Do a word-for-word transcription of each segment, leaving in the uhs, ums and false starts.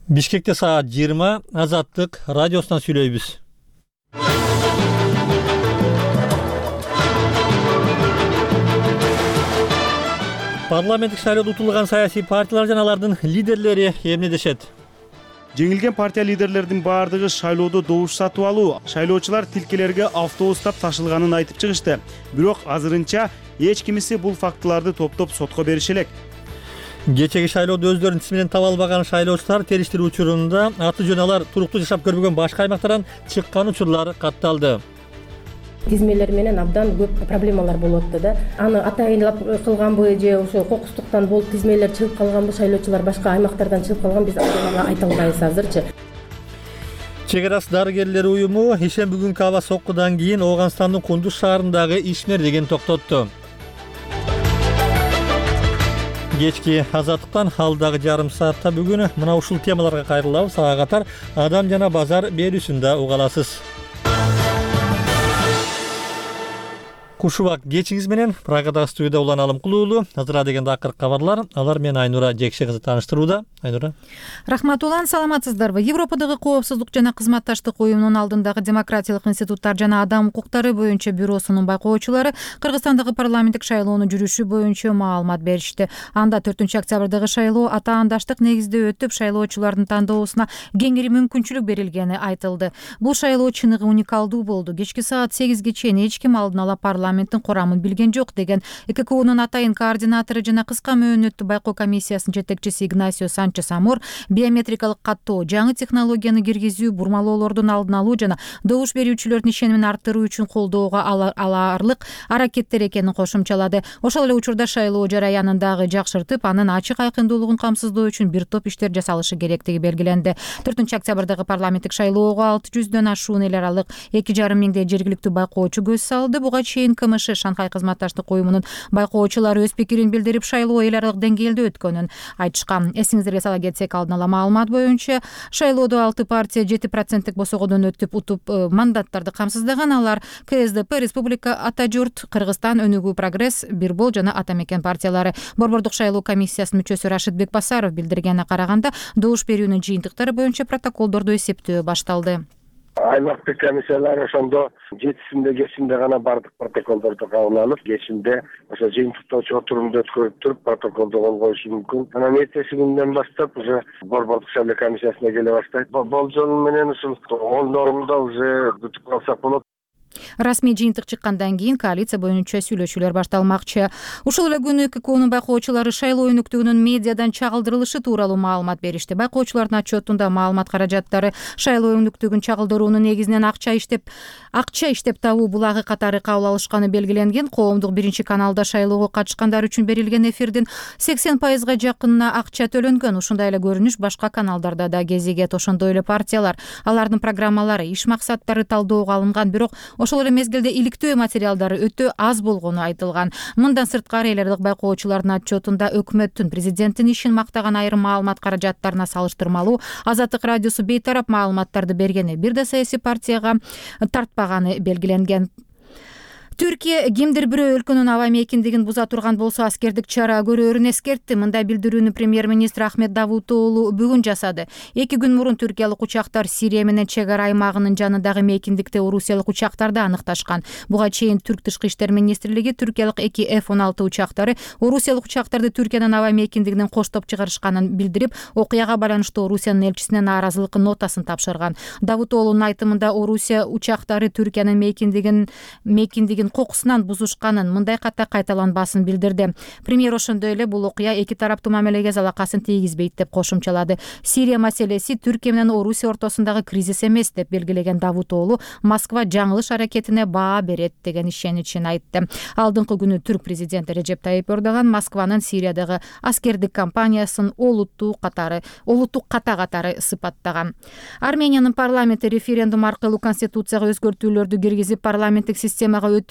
Бишкекте саат жыйырма Азаттык радиосунан сүйлөйбүз. Парламенттик шайлоодо утулган саясий партиялар жана алардын лидерлери эмнедешет? Жеңилген партия лидерлердин баардыгы шайлоодо добуш сатып алуу, шайлоочулар тилкелерге автобустап ташылганын айтып чыгышты. Бирок азырынча эч кимиси бул фактыларды топтоп сотко бериши элек. Кечеги шайлоодо өздөрүнүн исминен таба албаган шайлоочулар териштирүү учурунда аты жөн алар туруктуу жашап көрбөгөн башка аймактардан чыккан учурлар катталды. Тизмелер менен абдан көп проблемалар болуп атты да. Аны атайынлап кылганбы же ошо кокустуктан болуп тизмелер чыгып калганбы, шайлоочулар башка аймактардан чыгып калган, биз айта албайбыз азырчы. Чек арасы дарыгерлер уюму ишемби күнкү аба соккудан кийин Ооганстандын Кундуз шаарындагы ишмердигин токтотту. Кечки Азаттыктан алдагы жарым саатта бүгүн мына ушул темаларга кайрылабыз. Ага катар адам жана базар берүүсүндө уга аласыз. Кушубак кечиңиз менен Прагадагы студияда Улан Алымкулуулу. Азыр дегенде акыркы кабарлар. Алар менен Айнура Жекше кызы тааныштырууда. Айнура. Рахмат Улан, саламатсыздарбы? Европадагы коопсуздук жана кызматташтык уюмунун алдындагы демократиялык институттар жана адам укуктары боюнча бюросунун байкоочулары Кыргызстандагы парламенттик шайлоонун жүрүшү боюнча маалымат беришти. Анда төртүнчү октябрдагы шайлоо атаандаштык негизде өтүп, шайлоочулардын тандоосуна кеңири мүмкүнчүлүк берилгени айтылды. Бул шайлоо чыныгы уникалдуу болду. Кечки саат сегизге чейин эч ким алдын ала парламенттин курамын билген жок деген ЭККУнун атайын координатору жана кыска мөөнөттүү байкоо комиссиясынын жетекчиси Игнасио Санчес Амор биометрикалык каттоо, жаңы технологияны киргизүү, бурмалоолордун алдын алуу жана добуш берүүчүлөрдүн ишенимин арттыруу үчүн колдоого алаарлык аракеттер экенин кошумчалады. Ошол эле учурда шайлоо жараянындагы жакшыртып, анын ачык айкындуулугун камсыздоо үчүн бир топ иштер жасалышы керектиги белгиленди. төртүнчү октябрдагы парламенттик шайлоого алты жүздөн ашуун эл аралык эки жарым миңдей жергиликтүү байкоочу көз салды. Буга чейин КМШ Шанхай кызматташтык уюмунун байкоочулары өз пикирин билдирип, шайлоо эл аралык деңгээлде өткөнүн айтышкан. Эсиңиздерге сала кетсек, алдын ала маалымат боюнча шайлоодо алты партия жети проценттик босогодон өтүп утуп мандаттарды камсыздаган. Алар КСДП, Республика Ата журт, Кыргызстан, Өнүгүү Прогресс, Бирбол жана Ата мекен партиялары. Борбордук шайлоо комиссиясынын мүчөсү Рашид Бекбасаров билдиргенине караганда, добуш берүүнүн жыйынтыктары боюнча протоколдорду эсептөө башталды. Аймактык комиссиялар ошондо жетисинде кечинде гана бардык протоколдорду кабыл алып, кечинде ошо жыйынтыктоочу отурумду өткөрүп туруп протоколду кол коюшу мүмкүн. Анан эртеси күндөн баштап уже борбордук шайлоо комиссиясына келе баштайт. Болжол менен ушул он нормда уже бүтүп калсак болот. Расмий жыйынтык чыккандан кийин коалиция боюнча сүйлөшүүлөр башталмакчы. Ушул эле күнү ЭККУнун байкоочулары шайлоо өнүктүгүнүн медиадан чагылдырылышы тууралуу маалымат беришти. Байкоочулардын отчетунда маалымат каражаттары шайлоо өнүктүгүн чагылдыруунун негизинен акча иштеп акча иштеп табуу булагы катары кабыл алышканы белгиленген. Коомдук биринчи каналда шайлоого катышкандар үчүн берилген эфирдин сексен пайызга жакынына акча төлөнгөн. Ушундай эле көрүнүш башка каналдарда да кезигет. Ошондой эле партиялар, алардын программалары, иш максаттары талдоого алынган, бирок ошол эле мезгилде иликтөө материалдары өтө аз болгону айтылган. Мындан сырткары эл аралык байкоочулардын отчетунда өкмөттүн, президенттин ишин мактаган айрым маалымат каражаттарына салыштырмалуу Азаттык радиосу бейтарап маалыматтарды бергени, бир да саясий партияга тартпаганы белгиленген. Түркия кимдир бирөө өлкөнүн аба мейкиндигин буза турган болсо аскердик чара көрөөрүн эскертти. Мындай билдирүүнү премьер-министр Ахмет Давутоглу бүгүн жасады. Эки күн мурун түркиялык учактар Сирия менен чек ара аймагынын жанындагы мейкиндикте орусиялык учактарды аныкташкан. Буга чейин Түрк тышкы иштер министрлиги түркиялык эки эф он алты учактары орусиялык учактарды Түркиянын аба мейкиндигинен коштоп чыгарышканын билдирип, окуяга байланыштуу Орусиянын элчисине нааразылык нотасын тапшырган. Давутоглунун айтымында Орусия учактары Түркиянын мейкиндигин мейкиндигин кокусунан бузушканын, мындай ката кайталанбасын билдирди. Премьер ошондой эле бул окуя эки тараптуу мамилеге залакасын тийгизбейт деп кошумчалады. Сирия маселеси Түркия менен Орусия ортосундагы кризис эмес деп белгилеген Давутоглу, Москва жаңылыш аракетине баа берет деген ишеничин айтты. Алдыңкы күнү түрк президенти Режеп Тайип Эрдоган Москванын Сириядагы аскердик кампаниясын олуттуу катары, олуттуу ката катары сыпаттаган. Армениянын парламенти референдум аркылуу конституцияга өзгөртүүлөрдү киргизип, парламенттик системага өтүү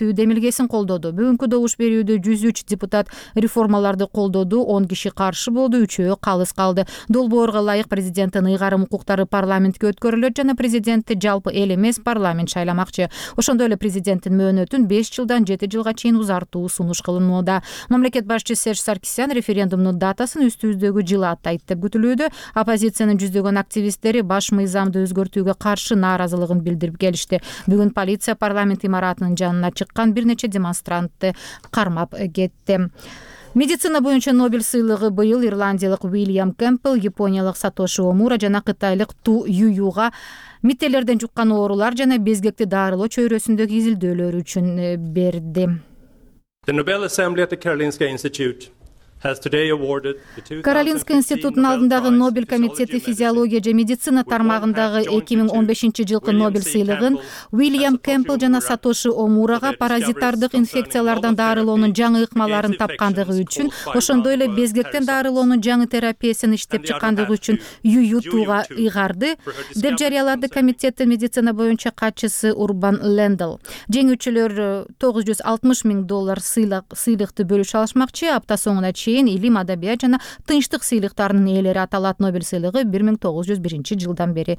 өзгөртүү демилгесин колдоду. Бүгүнкү добуш берүүдө жүз үч депутат реформаларды колдоду, он киши каршы болду, үчөө калыс калды. Долбоорго ылайык президенттин ыйгарым укуктары парламентке өткөрүлөт жана президентти жалпы эл эмес парламент шайламакчы. Ошондой эле президенттин мөөнөтүн беш жылдан жети жылга чейин узартуу сунуш кылынууда. Мамлекет башчысы Серж Саркисян референдумдун датасын үстүбүздөгү жылы аттайт деп күтүлүүдө. Оппозициянын жүздөгөн активисттери баш мыйзамды өзгөртүүгө каршы нааразылыгын билдирип келишти. Бүгүн полиция парламент имаратынын жанына чыккан бир нече демонстрантты кармап кетти. Медицина боюнча Нобель сыйлыгы быйыл ирландиялык Уильям Кэмпбелл, япониялык Сатоши Омура жана кытайлык Ту Ююга миттелерден жуккан оорулар жана безгекти дарылоо чөйрөсүндөгү изилдөөлөрү үчүн берди. The Nobel Assembly at the Karolinska Institute has today awarded the two thousand fifteen Каролинска институтунун алдындагы Нобель комитети физиология же медицина тармагындагы эки миң он бешинчи жылкы Нобель сыйлыгын Уильям Кэмпбелл жана Сатоши Омурага паразитардык инфекциялардан дарылоонун жаңы ыкмаларын тапкандыгы үчүн, ошондой эле безгектен дарылоонун жаңы терапиясын иштеп чыккандыгы үчүн Юютуга ыйгарды, деп жарыялады комитеттин медицина боюнча катчысы Урбан Лендл. Жеңүүчүлөр тогуз жүз алтымыш миң доллар сыйлыкты бөлүшө алышмакчы. Апта соңуна чейин илим, адабият жана тынчтык сыйлыктарынын ээлери аталат. Нобель сыйлыгы бир миң тогуз жүз биринчи жылдан бери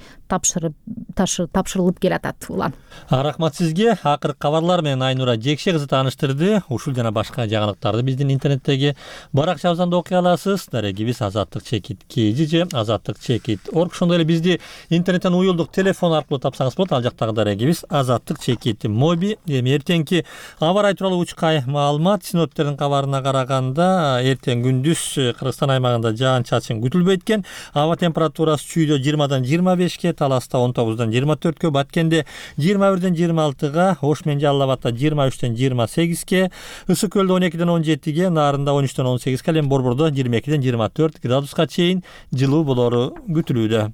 тапшырылып келатат. Улан. Рахмат сизге. Акыркы кабарлар менен Айнура Жекше кызы тааныштырды. Ушул жана башка жаңылыктарды биздин интернеттеги баракчабыздан да окуй аласыз. Дарегибиз азаттык чекит kg же азаттык чекит орг. Ошондой эле бизди интернеттен уюлдук телефон аркылуу тапсаңыз болот. Ал жактагы дарегибиз азаттык чекит моби. Эми эртеңки аба ырайы тууралуу учкай маалымат. Синоптиктердин кабарына караганда эртең күндүз Кыргызстан аймагында жаан-чачын күтүлбөйт экен. Аба температурасы Чүйдө жыйырмадан жыйырма бешке, Таласта он тогуздан жыйырма төрткө, Баткенде жыйырма бирден жыйырма алтыга, Ош менен Жалал Абадта жыйырма үчтөн жыйырма сегизге, Ысык көлдө он экиден он жетиге, Нарында он үчтөн он сегизге, Лем Борбордо жыйырма экиден жыйырма төрт градуска чейин жылуу болору күтүлүүдө.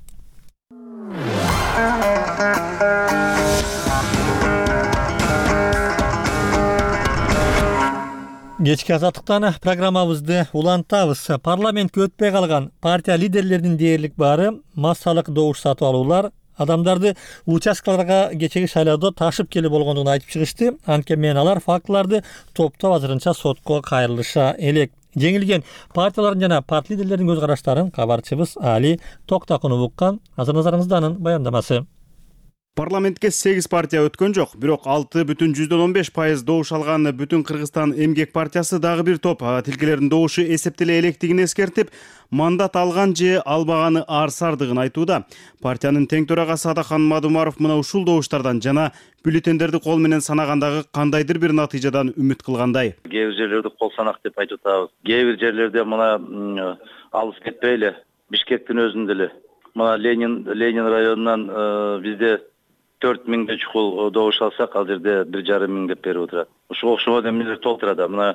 Кечки азаттыктан программабызды улантабыз. Парламентке өтпөй калган партия лидерлеринин дээрлик баары массалык добуш сатып алуулар адамдарды участкаларга кечеги шайлоодо ташып келип болгондугун айтып чыгышты. Анткени менен алар фактыларды топтоп азырынча сотко кайрылыша элек. Жеңилген партиялардын жана парт лидерлеринин көз караштарын кабарчыбыз Али Токтакунов уккан. Азыр назарыңызда анын баяндамасы. Парламентке сегиз партия өткөн жок, бирок алты бүтүн жүздөн он беш пайыз добуш алган Бүтүн Кыргызстан эмгек партиясы дагы бир топ тилкелердин добушу эсептеле электигин эскертип, мандат алган же албаганы арсардыгын айтууда. Партиянын тең төрагасы Адахан Мадумаров мына ушул добуштардан жана бюллетендерди кол менен санагандагы кандайдыр бир натыйжадан үмүт кылгандай. Кээ бир жерлерде кол санак деп айтып атабыз. Кээ бир жерлерде мына алыс кетпей эле Бишкектин өзүндө эле мына Ленин Ленин районунан бизде төрт миңдей чукул добуш алсак, ал жерде бир жарым миң деп берип отурат. Ушуга окшогон эмелер толтурат. Мына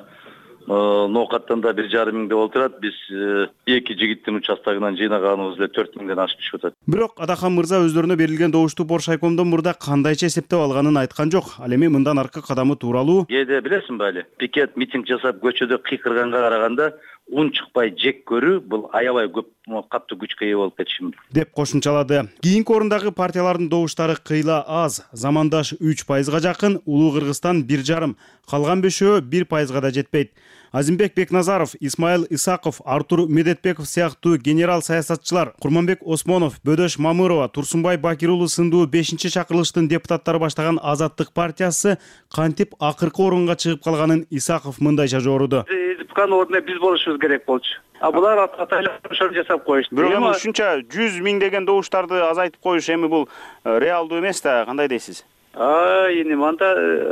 Ноокаттан да бир жарым миң деп отурат. Биз эки жигиттин участогунан жыйнаганыбыз эле төрт миңден ашып түшүп атат. Бирок Адахан мырза өздөрүнө берилген добушту Боршайкомдон мурда кандайча эсептеп алганын айткан жок. Ал эми мындан аркы кадамы тууралуу. Кээде билесиңби али? Пикет митинг жасап көчөдө кыйкырганга караганда ун чыкпай жек көрүү бул аябай көп катуу күчкө ээ болуп кетиши мүмкүн деп кошумчалады. Кийинки орундагы партиялардын добуштары кыйла аз. Замандаш үч пайызга жакын, Улуу Кыргызстан бир жарым, калган бешөө бир пайызга да жетпейт. Азимбек Бекназаров, Исмаил Исаков, Артур Медетбеков сыяктуу генерал саясатчылар, Курманбек Осмонов, Бөдөш Мамырова, Турсунбай Бакир уулу сындуу бешинчи чакырылыштын депутаттары баштаган Азаттык партиясы кантип акыркы орунга чыгып калганын Исаков мындайча жоруду. Ордуна биз болушубуз керек болчу. А булар атайлап ошол жасап коюшту. Бирок эми ушунча жүз миң деген добуштарды азайтып коюш эми бул реалдуу эмес да, кандай дейсиз? А, эми мында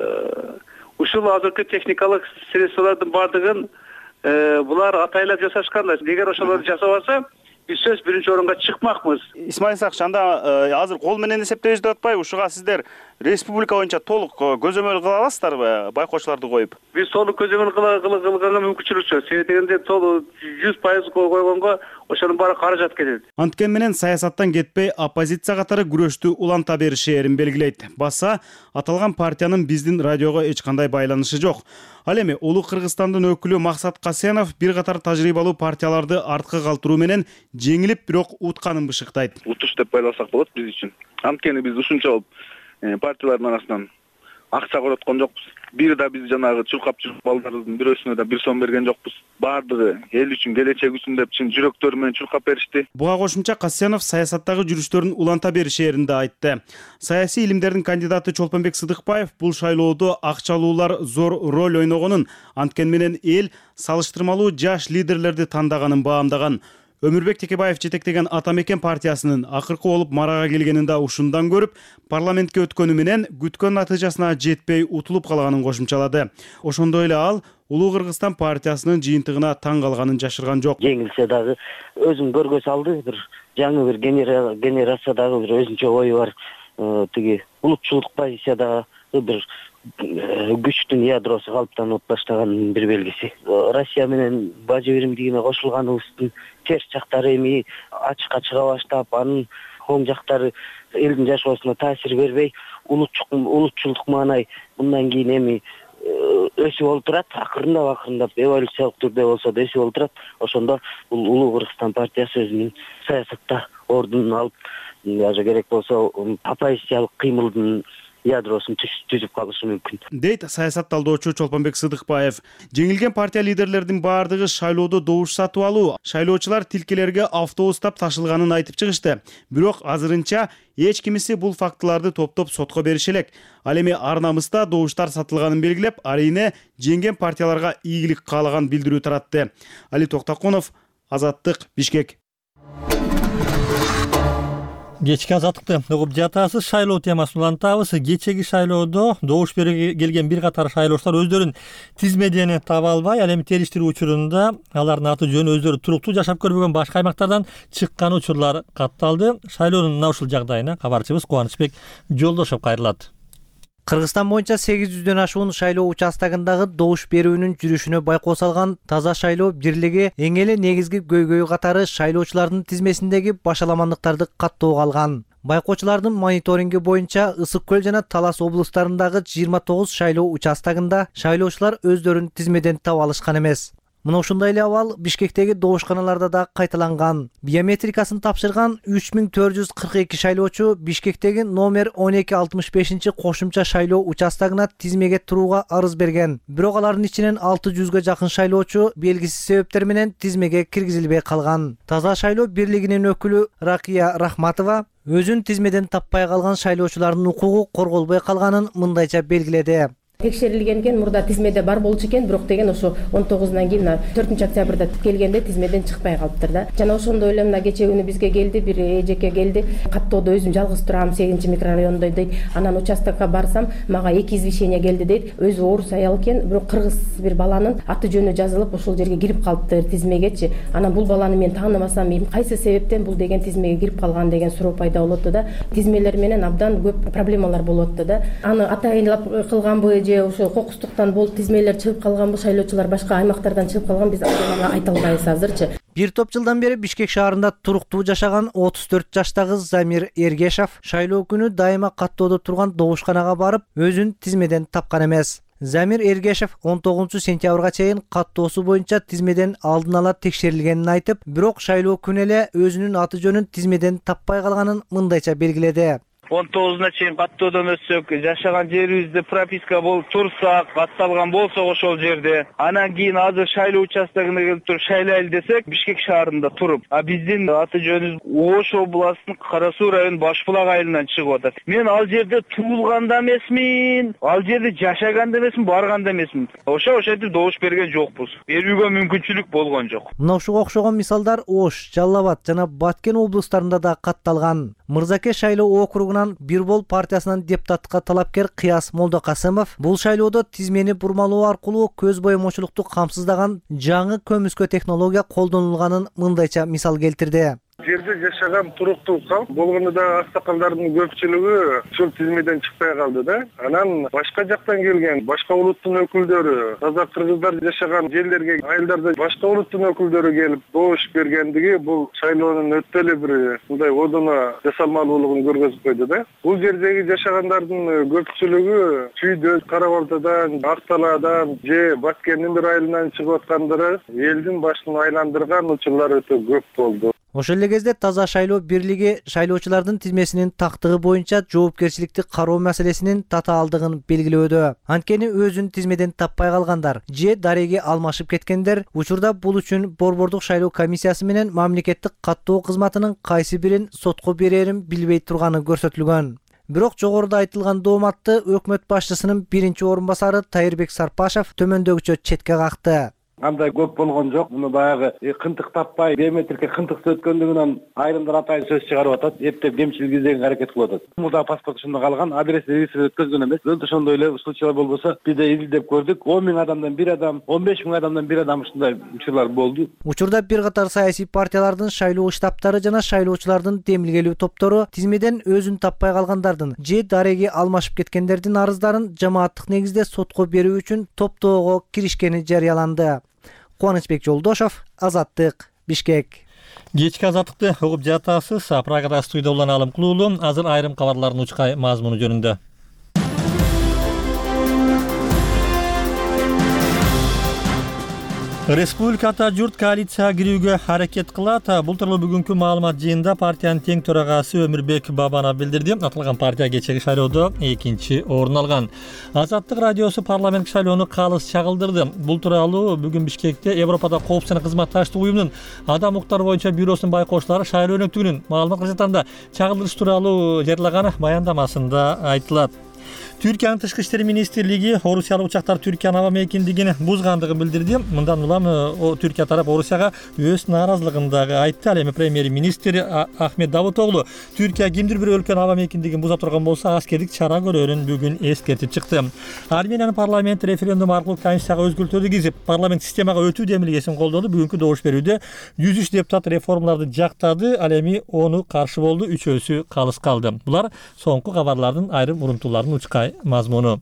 ушул азыркы техникалык средстволордун бардыгын булар атайлап жасашкан. Эгер ошолорду жасабаса, биз сөз биринчи орунга чыкмакмыз. Исмаил Исакович, анда азыр кол менен эсептебиз деп атпайбы? Ушуга сиздер республика боюнча толук көзөмөл кыла аласыздарбы, байкоочуларды коюп? Биз толук көзөмөл кылганга мүмкүнчүлүк жок. Себеби дегенде толук жүз пайыз койгонго ошонун баары каражат кетет. Анткени менен саясаттан кетпей оппозиция катары күрөштү уланта беришээрин белгилейт. Баса аталган партиянын биздин радиого эч кандай байланышы жок. Ал эми Улуу Кыргызстандын өкүлү Максат Касенов бир катар тажрыйбалуу партияларды артка калтыруу менен жеңилип, бирок утканын бышыктайт. Утуш деп байласак болот биз үчүн. Анткени биз ушунча партиялардын арасынан акча короткон жокпуз. Бир да биз жанагы чуркап жүргөн балдарыбыздын бирөөсүнө да бир сом берген жокпуз. Бардыгы эл үчүн, келечек үчүн деп чын жүрөктөрү менен чуркап беришти. Буга кошумча Касьянов саясаттагы жүрүштөрүн уланта беришээрин да айтты. Саясий илимдердин кандидаты Чолпонбек Сыдыкбаев бул шайлоодо акчалуулар зор роль ойногонун, анткени менен эл салыштырмалуу жаш лидерлерди тандаганын баамдаган. Өмүрбек Текебаев жетектеген Ата Мекен партиясынын акыркы болуп марага келгенин да ушундан көрүп, парламентке өткөнү менен күткөн натыйжасына жетпей утулуп калганын кошумчалады. Ошондой эле ал Улуу Кыргызстан партиясынын жыйынтыгына таң калганын жашырган жок. Жеңилсе дагы өзүн көргө салды, бир жаңы бир генерациядагы бир өзүнчө ою бар, тиги улутчулдук позициядагы бир күчтүн ядросу калыптанып баштаганын бир белгиси. Россия менен бажы биримдигине кошулганыбыздын терс жактары эми ачыкка чыга баштап, анын оң жактары элдин жашоосуна таасир бербей, улутчулдук маанай мындан кийин эми өсүп олтурат, акырындап акырындап эволюциялык түрдө болсо да өсүп олтурат. Ошондо бул Улуу Кыргызстан партиясы өзүнүн саясатта ордун алып, даже керек болсо оппозициялык кыймылдын ядросун түзүп калышы мүмкүн. Дейт саясат талдоочу Чолпонбек Сыдыкбаев. Жеңилген партия лидерлердин баардыгы шайлоодо добуш сатып алуу, шайлоочулар тилкелерге автобустап ташылганын айтып чыгышты. Бирок азырынча эч кимиси бул фактыларды топтоп сотко берише элек. Ал эми ар намыста добуштар сатылганын белгилеп, арийне жеңген партияларга ийгилик каалаган билдирүү таратты. Али Токтоконов, Азаттык, Бишкек. Кечки азаттыкты угуп жатасыз. Шайлоо темасын улантабыз. Кечеги шайлоодо добуш берүүгө келген бир катар шайлоочулар өздөрүн тизмеден таба албай, ал эми териштирүү учурунда алардын аты жөнү өздөрү туруктуу жашап көрбөгөн башка аймактардан чыккан учурлар катталды. Шайлоонун мына ушул жагдайына кабарчыбыз Кубанычбек Жолдошов кайрылат. Кыргызстан боюнча сегиз жүздөн ашуун шайлоо участогундагы добуш берүүнүн жүрүшүнө байкоо салган Таза шайлоо бирлиги эң эле негизги көйгөй катары шайлоочулардын тизмесиндеги башаламандыктарды каттоого алган. Байкоочулардын мониторинги боюнча Ысык Көл жана Талас облустарындагы жыйырма тогуз шайлоо участогунда шайлоочулар өздөрүн тизмеден таба алышкан эмес. Мына ушундай эле абал Бишкектеги добушканаларда да кайталанган. Биометрикасын тапшырган үч миң төрт жүз кырк эки шайлоочу Бишкектеги номер он эки алтымыш бешинчи кошумча шайлоо участогуна тизмеге турууга арыз берген. Бирок алардын ичинен алты жүзгө жакын шайлоочу белгисиз себептер менен тизмеге киргизилбей калган. Таза шайлоо бирлигинин өкүлү Ракия Рахматова өзүн тизмеден таппай калган шайлоочулардын укугу корголбой калганын мындайча белгиледи. Текшерилген экен, мурда тизмеде бар болчу экен, бирок деген ошо он тогузунан кийин төртүнчү октябрда келгенде тизмеден чыкпай калыптыр да. Жана ошондой эле мына кечээ күнү бизге келди, бир эжеке келди. Каттоодо өзүм жалгыз турам, сегизинчи микрорайондо дейт. Анан участокко барсам, мага эки извещение келди дейт. Өзү орус аял экен, бирок кыргыз бир баланын аты жөнү жазылып, ошол жерге кирип калыптыр тизмегечи. Анан бул баланы мен тааныбасам, кайсы себептен бул деген тизмеге кирип калган деген суроо пайда болот да. Тизмелер менен абдан көп проблемалар болот да. Аны атайынлап кылганбы же ошо кокустуктан болуп тизмелер чыгып калганбы, шайлоочулар башка аймактардан чыгып калган, биз айта албайбыз азырчы. Бир топ жылдан бери Бишкек шаарында туруктуу жашаган отуз төрт жаштагы Замир Эргешов шайлоо күнү дайыма каттоодо турган добушканага барып, өзүн тизмеден тапкан эмес. Замир Эргешов он тогузунчу сентябрга чейин каттоосу боюнча тизмеден алдын ала текшерилгенин айтып, бирок шайлоо күнү эле өзүнүн аты жөнүн тизмеден таппай калганын мындайча белгиледи. он тогузуна чейин каттоодон өтсөк, жашаган жерибизде прописка болуп турсак, катталган болсок ошол жерде, анан кийин азыр шайлоо участогуна келип туруп шайлайлы десек, Бишкек шаарында туруп, а биздин аты жөнүбүз Ош областынын Кара Суу районунун Башбулак айылынан чыгып атат. Мен ал жерде туулган да эмесмин, ал жерде жашаган да эмесмин, барган да эмесмин. Ошо ошентип добуш берген жокпуз. Берүүгө мүмкүнчүлүк болгон жок. Мына ушуга окшогон мисалдар Ош, Жалал Абад жана Баткен облустарында да катталган. Мырзаке шайлоо округунан Бирбол партиясынан депутатка талапкер Кыяс Молдокасымов бул шайлоодо тизмени бурмалоо аркылуу көз боемочулукту камсыздаган жаңы көмүскө технология колдонулганын мындайча мисал келтирди. Жерде жашаган туруктуу калк болгону да аксакалдардын көпчүлүгү ушул тизмеден чыкпай калды да. Анан башка жактан келген башка улуттун өкүлдөрү, таза кыргыздар жашаган жерлерге, айылдарда башка улуттун өкүлдөрү келип добуш бергендиги бул шайлоонун өтө эле бир мындай одоно жасалмалуулугун көргөзүп койду да. Бул жердеги жашагандардын көпчүлүгү Чүйдө, Кара Ордодан, Акталаадан же Баткендин бир айылынан чыгып аткандары элдин башын айландырган учурлар өтө көп болду. Ошол эле кезде Таза шайлоо бирлиги шайлоочулардын тизмесинин тактыгы боюнча жоопкерчиликти кароо маселесинин татаалдыгын белгилөөдө. Анткени өзүн тизмеден таппай калгандар же дареги алмашып кеткендер учурда бул үчүн Борбордук шайлоо комиссиясы менен мамлекеттик каттоо кызматынын кайсы бирин сотко берерин билбей турганы көрсөтүлгөн. Бирок жогоруда айтылган дооматты өкмөт башчысынын биринчи орун басары Тайырбек Сарпашев төмөндөгүчө четке какты. Андай көп болгон жок. Муну баягы кынтык таппай, биометрикке кынтыксыз өткөндүгүнөн айрымдар атайын сөз чыгарып атат, эптеп кемчилик издеген аракет кылып атат. Мурда паспорт ушунда калган, адреси регистрация өткөзгөн эмес. Өлтү ошондой эле случайлар болбосо, биз да изилдеп көрдүк. он миң адамдан бир адам, он беш миң адамдан бир адам ушундай учурлар болду. Учурда бир катар саясий партиялардын шайлоо штабтары жана шайлоочулардын демилгелүү топтору тизмеден өзүн таппай калгандардын же дареги алмашып кеткендердин арыздарын жамааттык негизде сотко берүү үчүн топтоого киришкени жарыяланды. Кубанычбек Жолдошов, Азаттык, Бишкек. Кечки азаттыкты угуп жатасыз. Прагада студияда улан алым кылуулу. Азыр айрым кабарлардын учкай мазмуну жөнүндө. Республикада журт коалицияга кирүүгө аракет кылат. Бул тууралуу бүгүнкү маалымат жыйынында партиянын тең төрагасы Өмүрбек Бабанов билдирди. Аталган партия кечеги шайлоодо экинчи орун алган. Азаттык радиосу парламенттик шайлоону калыс чагылдырды. Бул тууралуу бүгүн Бишкекте Европада коопсуз жана кызматташтык уюмунун адам укуктары боюнча бюросунун байкоочулары шайлоо өнөктүгүнүн маалымат кызматында чагылдырыш тууралуу жарыялаган баяндамасында айтылат. Türkiýanyň Тышкы иштер министрлиги Орусиялык учактар Түркиянын аба мейкиндигин бузгандыгын билдирди. Мындан улам Түркия тарап Орусияга өз нааразылыгын дагы айтты. Ал эми премьер-министр Ахмет Давутоглу Түркия кимдир бир өлкөнүн аба мейкиндигин буза турган болсо аскердик чара көрөрүн бүгүн эскертип чыкты. Армениянын парламенти референдум аркылуу Конституцияга өзгөртүүлөрдү киргизип, парламент системага өтүү демилгесин колдоду. Бүгүнкү добуш берүүдө жүз үч депутат реформаларды жактады. Ал эми ону каршы болду, үчөөсү калыс калды. Булар соңку кабарлардын айрым урунтууларынын учкай мазмуну.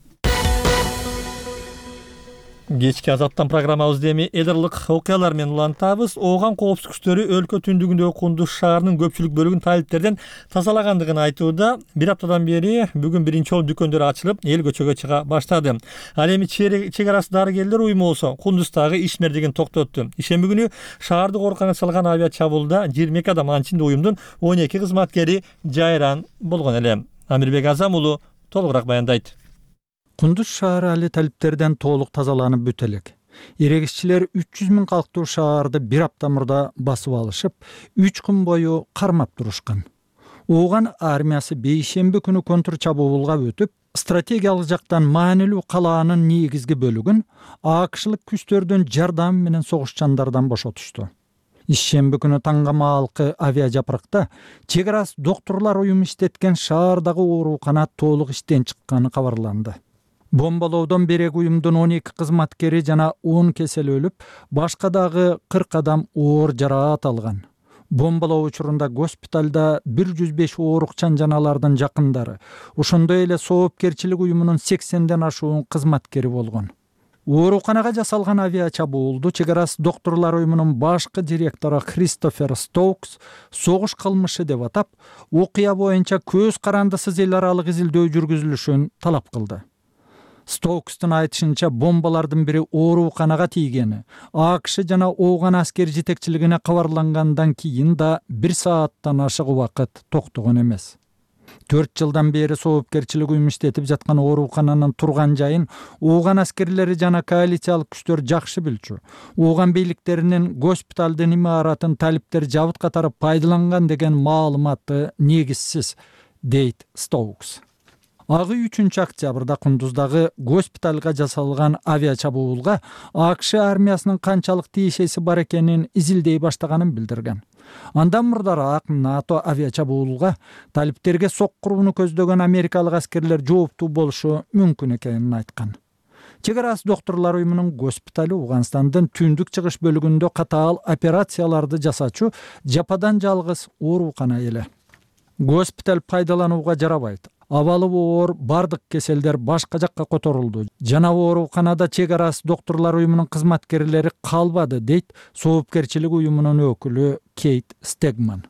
Кечки азаттан программабызды эми эдерлик окуялар менен улантабыз. Ооган коопсуздук күчтөрү өлкө түндүгүндөгү Кундуз шаарынын көпчүлүк бөлүгүн талиптерден тазалагандыгын айтууда. Бир аптадан бери бүгүн биринчи жолу дүкөндөр ачылып, эл көчөгө чыга баштады. Ал эми чек арасы дарыгерлер уюму болсо Кундуздагы ишмердигин токтотту. Ишемби күнү шаарды коркуна салган авиа чабуулда жыйырма эки адам, анын ичинде уюмдун он эки кызматкери жайран болгон эле. Амирбек Азам уулу толугураак баяндайт. Кундуз шаары али талиптерден толук тазаланып бүтө элек. Эрегисчилер үч жүз миң калктуу шаарды бир апта мурда басып алышып, үч күн бою кармап турушкан. Ооган армиясы бейшемби күнү контр чабуулга өтүп, стратегиялык жактан маанилүү калаанын негизги бөлүгүн АКШлык күчтөрдүн жардамы менен согушчандардан бошотушту. Ишемби күнү таңга маалкы авиажапыракта чек арасы доктурлар уюму иштеткен шаардагы оорукана толук иштен чыкканы кабарланды. Бомбалоодон берек уюмдун он эки кызматкери жана он кесел өлүп, башка дагы кырк адам оор жараат алган. Бомбалоо учурунда госпиталда бир жүз беш оорукчан жаналардын жакындары, ошондой эле соопкерчилик уюмунун сексенден ашуун кызматкери болгон. Ооруканага жасалган авиа чабуулду чек арасы доктурлар уюмунун башкы директору Кристофер Стоукс согуш кылмышы деп атап, окуя боюнча көз карандысыз эл аралык изилдөө жүргүзүлүшүн талап кылды. Стоукстун айтышынча бомбалардын бири ооруканага тийгени, АКШ жана Ооган аскер жетекчилигине кабарлангандан кийин да бир сааттан ашык убакыт токтогон эмес. төрт жылдан бери соопкерчилик уюм иштетип жаткан оорукананын турган жайын Ооган аскерлери жана коалициялык күчтөр жакшы билчү. Ооган бийликтеринин госпиталдын имаратын талиптер жабыт катары пайдаланган деген маалыматы негизсиз, дейт Стоукс. Агы үчүнчү октябрда Кундуздагы госпиталга жасалган авиа чабуулга АКШ армиясынын канчалык тиешеси бар экенин изилдей баштаганын билдирген. Андан мурдараак НАТО авиа чабуулга талиптерге соккурууну көздөгөн америкалык аскерлер жооптуу болушу мүмкүн экенин айткан. Чек арасы доктурлар уюмунун госпиталы Ауганстандын түндүк чыгыш бөлүгүндө катаал операцияларды жасачу жападан жалгыз оорукана эле. Госпиталь пайдаланууга жарабайт. Абалы оор бардык кеселдер башка жакка которулду. Жана ооруканада чек арасы доктурлар уюмунун кызматкерлери калбады, дейт соопкерчилик уюмунун өкүлү Кейт Стегман.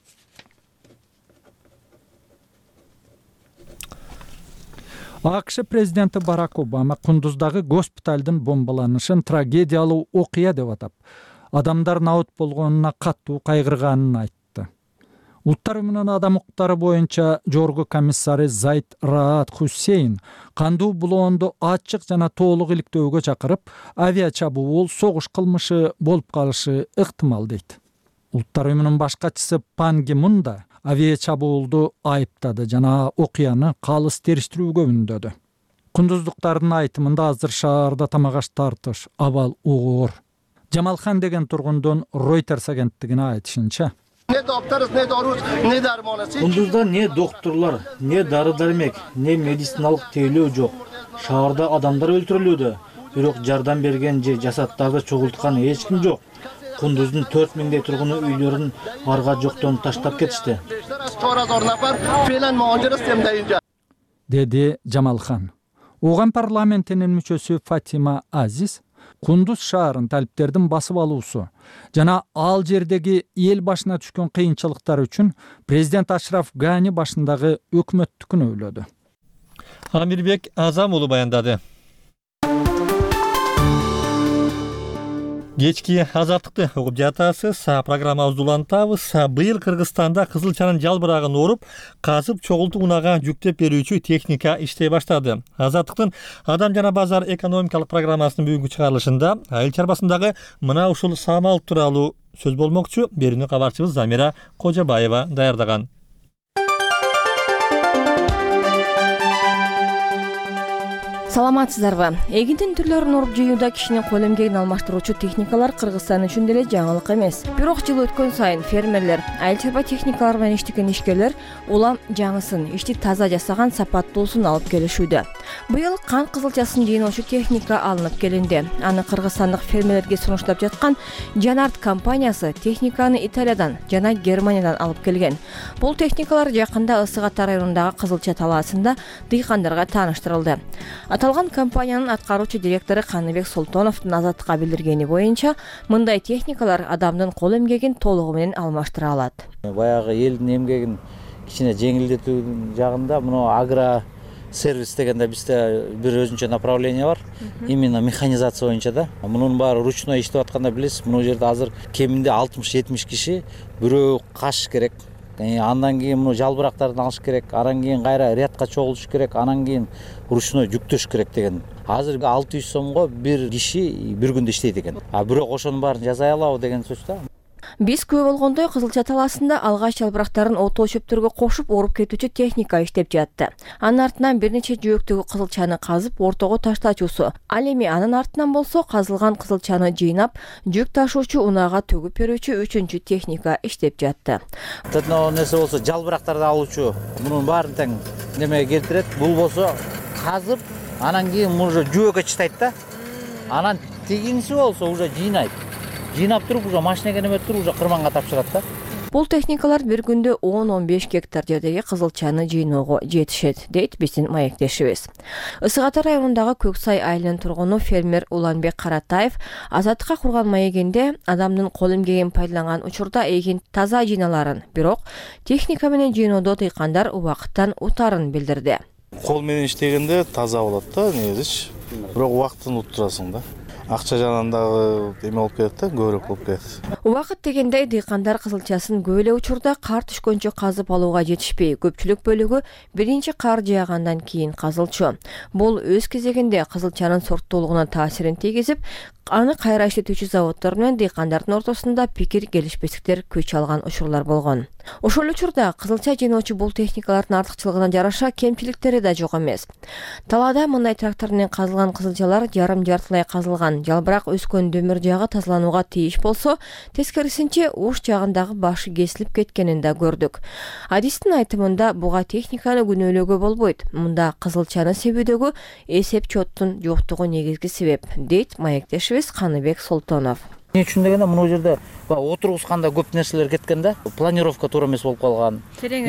АКШ президенти Барак Обама Кундуздагы госпиталдын бомбаланышын трагедиялуу окуя деп атап, адамдар набыт болгонуна катуу кайгырганын айтты. Улуттар уюмунун адам укуктары боюнча жогорку комиссары Зайд Раат Хусейн кандуу булоонду ачык жана толук иликтөөгө чакырып, авиа чабуул согуш кылмышы болуп калышы ыктымал дейт. Улуттар уюмунун башкачысы Пан Ги Мун да авиа чабуулду айыптады жана окуяны калыс териштирүүгө үндөдү. Кундуздуктардын айтымында азыр шаарда тамак аш тартыш, абал угуур. Жамалхан деген тургундун Reuters агенттигине айтышынча, Кундузда не докторлар, не дары-дармек, не медициналык тейлөө жок. Шаарда адамдар өлтүрүлүүдө, бирок жардам берген же жасаттарды чогулткан эч ким жок. Кундуздун төрт миңдей тургуну үйлөрүн арга жоктон таштап кетишти. Деди Жамалхан. Оған парламентинин мүчөсү Фатима Азиз Кундуз шаарын талиптердин басып алуусу жана ал жердеги эл башына түшкөн кыйынчылыктар үчүн президент Ашраф Гани башындагы өкмөттү күнөөлөдү. Амирбек Азам уулу баяндады. Кечки азаттыкты угуп жатасыз. Программабызды улантабыз. Быйыл Кыргызстанда кызылчанын жалбырагын оруп, казып чогултуп унага жүктөп берүүчү техника иштей баштады. Азаттыктын Адам жана базар экономикалык программасынын бүгүнкү чыгарылышында айыл чарбасындагы мына ушул самал тууралуу сөз болмокчу. Берүүнү кабарчыбыз Замира Кожобаева даярдаган. Саламатсыздарбы? Эгиндин түрлөрүн уруп жыюуда кишинин кол эмгегин алмаштыруучу техникалар Кыргызстан үчүн деле жаңылык эмес. Бирок жыл өткөн сайын фермерлер, айыл чарба техникалар менен иштеген ишкерлер улам жаңысын, ишти таза жасаган сапаттуусун алып келишүүдө. Быйыл кант кызылчасын жыйноочу техника алынып келинди. Аны кыргызстандык фермерлерге сунуштап жаткан Жанарт компаниясы техниканы Италиядан жана Германиядан алып келген. Бул техникалар жакында Ысык Ата районундагы Кызылча талаасында дыйкандарга тааныштырылды. Аталган компаниянын аткаруучу директору Каныбек Солтоновдун Азаттыкка билдиргени боюнча, мындай техникалар адамдын кол эмгегин толугу менен алмаштыра алат. Баягы элдин эмгегин кичине жеңилдетүү жагында мына агро сервис дегенде бизде бир өзүнчө направление бар. Именно механизация боюнча да. Мунун баары ручной иштеп атканда билесиз, мына жерде азыр кеминде алтымыш жетимиш киши бирөө каш керек. Андан кийин муну жалбырактарды алыш керек, анан кийин кайра рядка чогулуш керек, анан кийин ручной жүктөш керек деген. Азыр алты жүз сомго бир киши бир күндө иштейт экен. А бирок ошонун баарын жасай алабы деген сөз да. Биз күбө болгондой Кызылча талаасында алгач жалбырактарын ото чөптөргө кошуп оруп кетүүчү техника иштеп жатты. Анын артынан бир нече жөөктөгү кызылчаны казып ортого таштачусу. Ал эми анын артынан болсо казылган кызылчаны жыйнап, жүк ташуучу унаага төгүп берүүчү үчүнчү техника иштеп жатты. Тетно несе болсо жалбырактарды алуучу мунун баарын тең немеге келтирет. Бул болсо казып, анан кийин уже жөөккө чыштайт да. Анан тегинси болсо уже жыйнайт. Жыйнап туруп уже машинеге неме туруп уже кырманга тапшырат да. Бул техникалар бир күндө он он беш гектар жердеги кызылчаны жыйноого жетишет, дейт биздин маектешибиз. Ысык Ата районундагы Көксай айылынын тургуну фермер Уланбек Каратаев Азаттыкка курган маегинде адамдын кол эмгегин пайдаланган учурда эгин таза жыйналарын, бирок техника менен жыйноодо дыйкандар убакыттан утарын билдирди. Кол менен иштегенде таза болот да, негизичи. Бирок убакытын уттурасың да. Акча жанындагы эме болуп кетет да, көбүрөөк болуп кетет. Убакыт дегенде дыйкандар кызылчасын көп эле учурда кар түшкөнчө казып алууга жетишпей, көпчүлүк бөлүгү биринчи кар жаагандан кийин казылчу. Бул өз кезегинде кызылчанын сорттуулугуна таасирин тийгизип, аны кайра иштетүүчү заводдор менен дыйкандардын ортосунда пикир келишпестиктер күч алган учурлар болгон. Ошол учурда кызылча жыйноочу бул техникалардын артыкчылыгына жараша кемчиликтери да жок эмес. Талаада мындай трактор менен казылган кызылчалар жарым жартылай казылган, жалбырак өскөн дөмөр жагы тазаланууга тийиш болсо, тескерисинче уш жагындагы башы кесилип кеткенин да көрдүк. Адистин айтымында буга техниканы күнөөлөөгө болбойт. Мында кызылчаны себүүдөгү эсеп чоттун жоктугу негизги себеп, дейт маектешибиз Каныбек Солтонов. Эмне үчүн дегенде мына жерде отургусканда көп нерселер кеткен да. Планировка туура эмес болуп калган.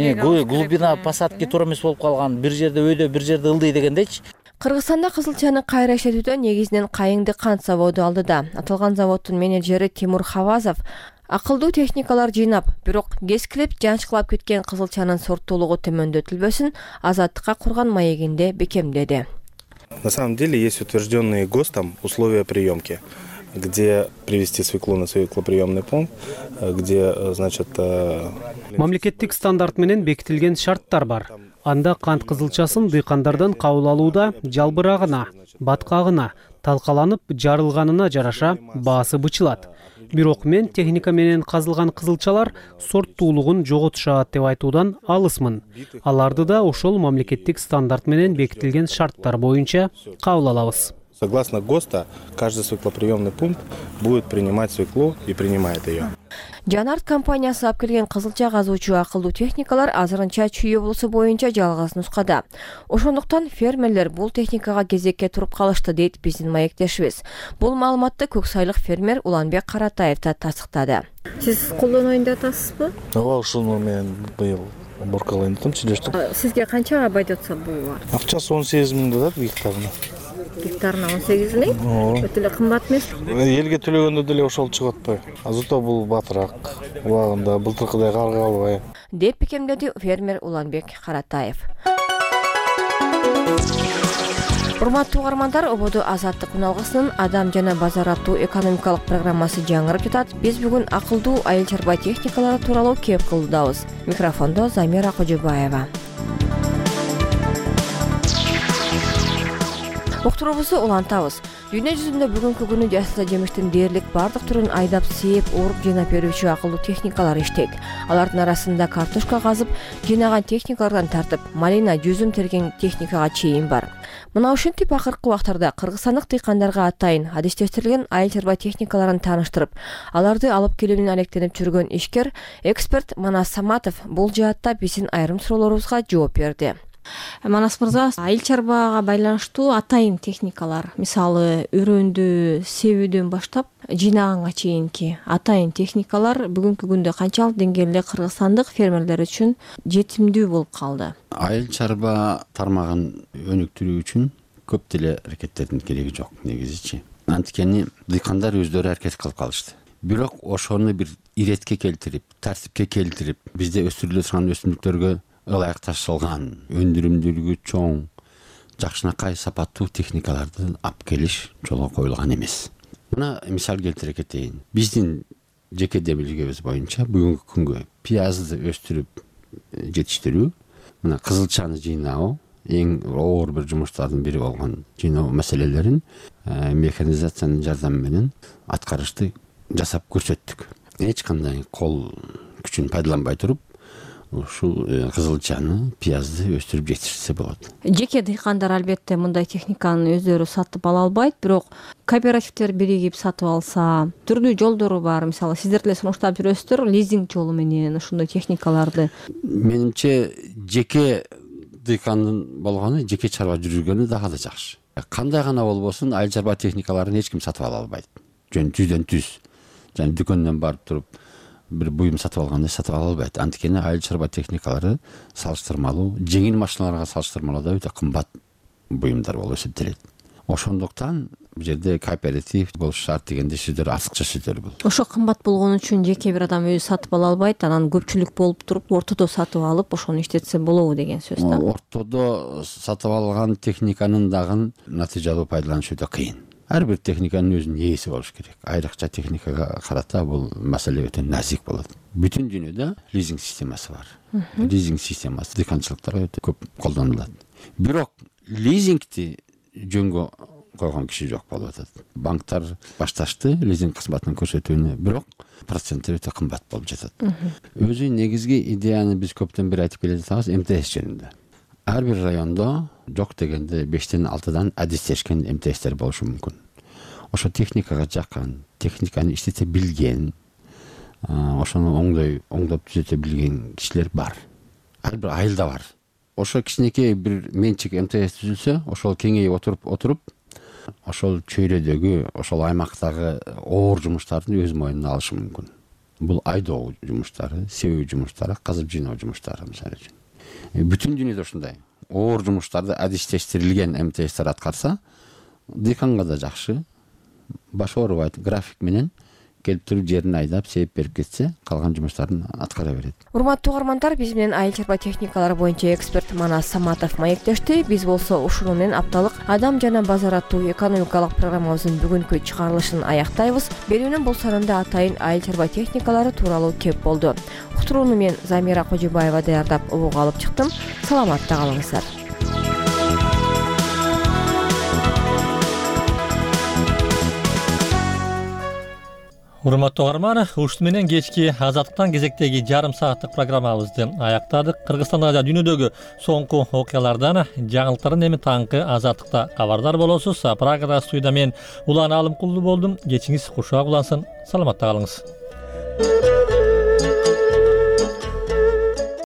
Глубина посадки туура эмес болуп калган. Бир жерде өйдө, бир жерде ылдый дегендейчи. Кыргызстанда кызылчаны кайра иштетүүдө негизинен Кайыңды кант заводу алдыда. Аталган заводдун менеджери Тимур Хавазов акылдуу техникалар жыйнап, бирок кескилеп, жанчкылап кеткен кызылчанын сорттуулугу төмөндөтүлбөсүн Азаттыкка курган маегинде бекемдеди. На самом деле есть утвержденные ГОСТом условия приемки. где привезти свеклу на свеклоприемный пункт, где, значит... Мамлекеттик стандарт менен бекитилген шарттар бар. Анда кант кызылчасын дыйкандардан кабыл алууда жалбырагына, баткагына, талкаланып жарылганына жараша баасы бычылат. Бирок мен техника менен казылган кызылчалар сорттуулугун жоготушат деп айтуудан алысмын. Аларды да ошол мамлекеттик стандарт менен бекитилген шарттар боюнча кабыл алабыз. Согласно ГОСТа, каждый свеклоприемный пункт будет принимать свеклу и принимает ее. Жанарт компаниясы алып келген кызылча казуучу акылдуу техникалар азырынча Чүй облусу боюнча жалгыз нускада. Ошондуктан фермерлер бул техникага кезекке туруп калышты дейт биздин маектешибиз. Бул маалыматты Көксайлык фермер Уланбек Каратаев да тастыктады. Сиз колдонойн деп атасызбы? Ооба, ушуну мен быйыл боркалайын дедим, чилештим. Сизге канчага обойдется бул? Акчасы он сегиз миң да гектарына. Гектарына он сегиз миң? Өтө эле кымбат эмес? Элге төлөгөндө деле ошол чыгып атпайбы? Азырда бул батыраак. Убагында былтыркыдай карга албай. Деп бекемдеди фермер Уланбек Каратаев. Урматтуу угармандар, ободу азаттык уналгысынын адам жана базар аттуу экономикалык программасы жаңырып жатат. Биз бүгүн акылдуу айыл чарба техникалары тууралуу кеп кылдабыз. Микрофондо Замира Кожобаева. Уктуруубузду улантабыз. Дүйнө жүзүндө бүгүнкү күнү жасыл жемиштин дээрлик бардык түрүн айдап сээп, ооруп жыйнап берүүчү акылдуу техникалар иштейт. Алардын арасында картошка казып, жыйнаган техникалардан тартып, малина, жүзүм терген техникага чейин бар. Мына ушинтип акыркы убактарда кыргызстандык дыйкандарга атайын адистештирилген айыл чарба техникаларын тааныштырып, аларды алып келүү менен алектенип жүргөн ишкер, эксперт Манас Саматов бул жаатта биздин айрым суроолорубузга жооп берди. Манас мырза, айыл чарбага байланыштуу атайын техникалар, мисалы өрөөндү себүүдөн баштап жыйнаганга чейинки атайын техникалар бүгүнкү күндө канчалык деңгээлде кыргызстандык фермерлер үчүн жетимдүү болуп калды? Айыл чарба тармагын өнүктүрүү үчүн көп деле аракеттердин кереги жок негизичи. Анткени дыйкандар өздөрү аракет кылып калышты. Бирок ошону бир иретке келтирип, тартипке келтирип, бизде өстүрүлө турган өсүмдүктөргө ылайыкташылган, өндүрүмдүүлүгү чоң, жакшынакай сапаттуу техникаларды алып келиш жолго коюлган эмес. Мына мисал келтире кетейин. Биздин жеке демилгебиз боюнча бүгүнкү күнгө пиязды өстүрүп жетиштирүү, мына кызылчаны жыйноо эң оор бир жумуштардын бири болгон жыйноо маселелерин механизациянын жардамы менен аткарышты жасап көрсөттүк. Эч кандай кол күчүн пайдаланбай туруп, ушул кызылчаны, пиязды өстүрүп жетишсе болот. Жеке дыйкандар албетте мындай техниканы өздөрү сатып ала албайт, бирок кооперативдер биригип сатып алса, түрдүү жолдору бар. Мисалы, сиздер деле сунуштап жүрөсүздөр лизинг жолу менен ушундай техникаларды. Менимче жеке дыйкандын болгону, жеке чарба жүргөнү дагы да жакшы. Кандай гана болбосун, айыл чарба техникаларын эч ким сатып ала албайт. Жөн түздөн түз. Жана дүкөндөн барып туруп бир буюм сатып алганда сатып ала албайт. Анткени айыл чарба техникалары салыштырмалуу, жеңил машиналарга салыштырмалуу өтө кымбат буюмдар болуп эсептелет. Ошондуктан бул жерде кооператив болуш шарт дегенде сөздөр ачыкча сөздөр бул. Ошо кымбат болгон үчүн жеке бир адам өзү сатып ала албайт, анан көпчүлүк болуп туруп ортодо сатып алып, ошону иштетсе болобу деген сөз да. Ортодо сатып алган техниканын дагы натыйжалуу пайдаланышы өтө кыйын. Ар бир техниканын өзүнүн ээси болуш керек. Айрыкча техникага карата бул маселе өтө назик болот. Бүтүн дүйнөдө лизинг системасы бар. Лизинг системасы дыйканчылыкта өтө көп колдонулат. Бирок лизингти жөнгө койгон киши жок болуп атат. Банктар башташты лизинг кызматын көрсөтүүнү, бирок проценттери өтө кымбат болуп жатат. Өзү негизги идеяны биз көптөн бери айтып келе жатабыз эм тэ эс жөнүндө. Ар бир райондо жок дегенде бештен алтыдан адистешкен эм тэ эстер болушу мүмкүн. Ошо техникага жакын, техниканы иштете билген, ошону оңдой, оңдоп түзөтө билген кишилер бар. Ар бир айылда бар. Ошо кичинекей бир менчик эм тэ эс түзүлсө, ошол кеңейип отуруп, отуруп, ошол чөйрөдөгү, ошол аймактагы оор жумуштарды өз мойнуна алышы мүмкүн. Бул айдоо жумуштары, себүү жумуштары, казып жыйноо жумуштары мисалы үчүн. Бүтүн дүйнөдө ушундай оор жумуштарды адистештирилген эм тэ эстер аткарса, дыйканга да жакшы, баш оорубайт, график менен келип туруп жерин айдап себеп берип кетсе калган жумуштарын аткара берет. Урматтуу угармандар, биз менен айыл чарба техникалары боюнча эксперт Манас Саматов маектешти. Биз болсо ушуну менен апталык Адам жана базар аттуу экономикалык программабыздын бүгүнкү чыгарылышын аяктайбыз. Берүүнүн бул санында атайын айыл чарба техникалары тууралуу кеп болду. Уктурууну мен Замира Кожубаева даярдап угууга алып чыктым. Саламатта калыңыздар. Урматтуу угарман, ушул менен кечки Азаттыктан кезектеги жарым сааттык программабызды аяктадык. Кыргызстанда жана дүйнөдөгү соңку окуялардан жаңылыктарын эми таңкы Азаттыкта кабардар болосуз. Прагада студияда мен Улан Алымкулду болдум. Кечиңиз кушак улансын. Саламатта калыңыз.